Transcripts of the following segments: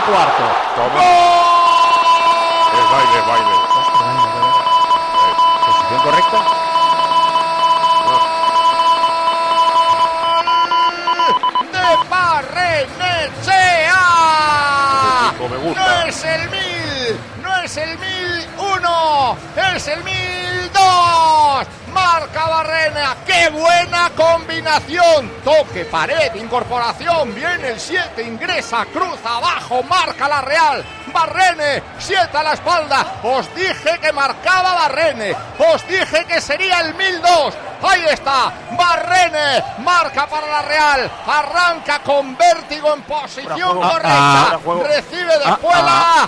cuarto. Toma. Es baile. Posición correcta. De Barrenechea. Me gusta. No es el 1000, no es el 1001, es el 1002. Marca Barrenea, qué buena combinación. Toque, pared, incorporación, viene el 7, ingresa, cruza abajo, marca la Real. Barrene, 7 a la espalda. Os dije que marcaba Barrene, os dije que sería el 1002. Ahí está, Barrene, marca para la Real. Arranca con vértigo en posición correcta. Recibe de Puela.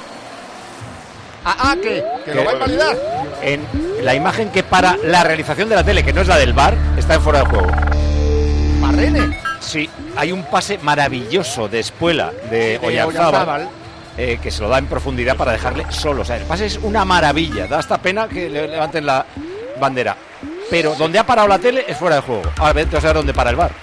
Que lo va a invalidar. En la imagen que para la realización de la tele, que no es la del VAR, está en fuera de juego. Barrene. Sí, hay un pase maravilloso de Espuela de Oyarzábal, que se lo da en profundidad para dejarle solo. O sea, el pase es una maravilla. Da hasta pena que le levanten la bandera. Pero donde ha parado la tele es fuera de juego. Ahora vete a saber dónde para el VAR.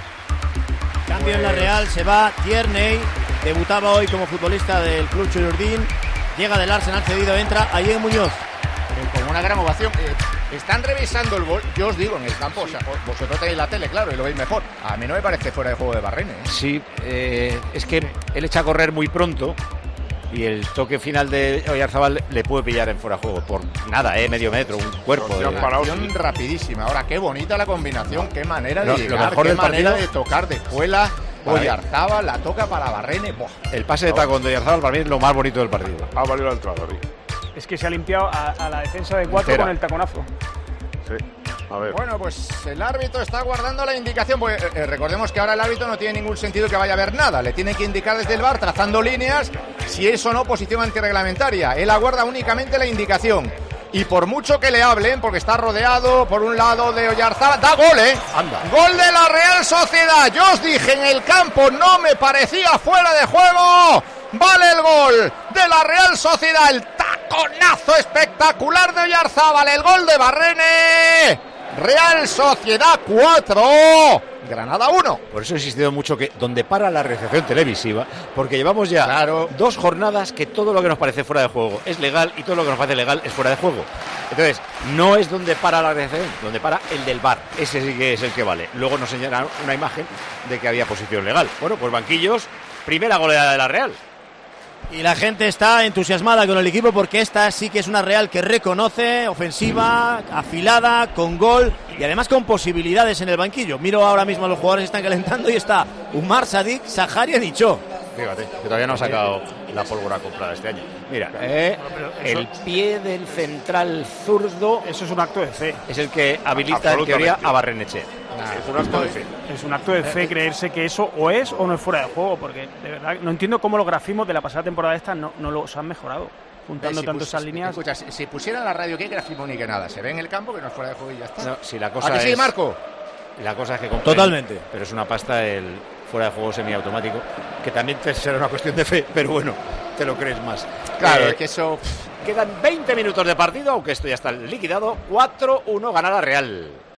Cambio en la Real, se va Tierney. Debutaba hoy como futbolista del Club Chururdín. Llega del Arsenal cedido, entra Ayen Muñoz. Con una gran ovación. Están revisando el gol, yo os digo, en el campo. O sea, vosotros tenéis la tele, claro, y lo veis mejor. A mí no me parece fuera de juego de Barrene. Sí, es que él echa a correr muy pronto y el toque final de Oyarzábal le puede pillar en fuera de juego. Por nada, medio metro, un cuerpo. Acción rapidísima. Ahora, qué bonita la combinación, qué manera de llegar, lo mejor qué del manera partido, de tocar de Espuela. Oyarzábal la toca para Barrene. Buah. El pase de tacón de Oyarzábal para mí es lo más bonito del partido. Ha valido la entrada, sí. Es que se ha limpiado a la defensa de 4 con el taconazo. Sí. A ver. Bueno, pues el árbitro está guardando la indicación. Pues, recordemos que ahora el árbitro no tiene ningún sentido que vaya a ver nada. Le tiene que indicar desde el VAR, trazando líneas, si es o no posición antirreglamentaria. Él aguarda únicamente la indicación. Y por mucho que le hablen, porque está rodeado por un lado de Oyarzábal, da gol, Anda. Gol de la Real Sociedad. Yo os dije en el campo, no me parecía fuera de juego. Vale el gol de la Real Sociedad. El taconazo espectacular de Oyarzábal. El gol de Barrene. Real Sociedad 4, Granada 1. Por eso he insistido mucho que donde para la realización televisiva, porque llevamos ya 2 jornadas que todo lo que nos parece fuera de juego es legal y todo lo que nos parece legal es fuera de juego. Entonces, no es donde para la realización, donde para el del VAR. Ese sí que es el que vale. Luego nos señalan una imagen de que había posición legal. Bueno, pues banquillos, primera goleada de la Real. Y la gente está entusiasmada con el equipo porque esta sí que es una Real que reconoce, ofensiva, afilada, con gol y además con posibilidades en el banquillo. Miro ahora mismo a los jugadores que están calentando y está Umar Sadik, Saharia y Dicho. Fíjate, que todavía no ha sacado la pólvora comprada este año. Mira, el pie del central zurdo. Eso es un acto de fe. Es el que habilita en teoría a Barrenechea. Es un acto de fe. Es un acto de fe creerse que eso o es o no es fuera de juego, porque de verdad no entiendo cómo los grafismos de la pasada temporada esta no los han mejorado, juntando tanto esas líneas. Escucha, si pusieran la radio, ¿qué grafismo ni que nada? Se ve en el campo que no es fuera de juego y ya está. No, si la cosa ¿A que sí, es, Marco? La cosa es que totalmente. Pero es una pasta el fuera de juego semiautomático, que también será una cuestión de fe, pero bueno, te lo crees más. Claro, es que eso. Quedan 20 minutos de partido, aunque esto ya está liquidado. 4-1 gana la Real.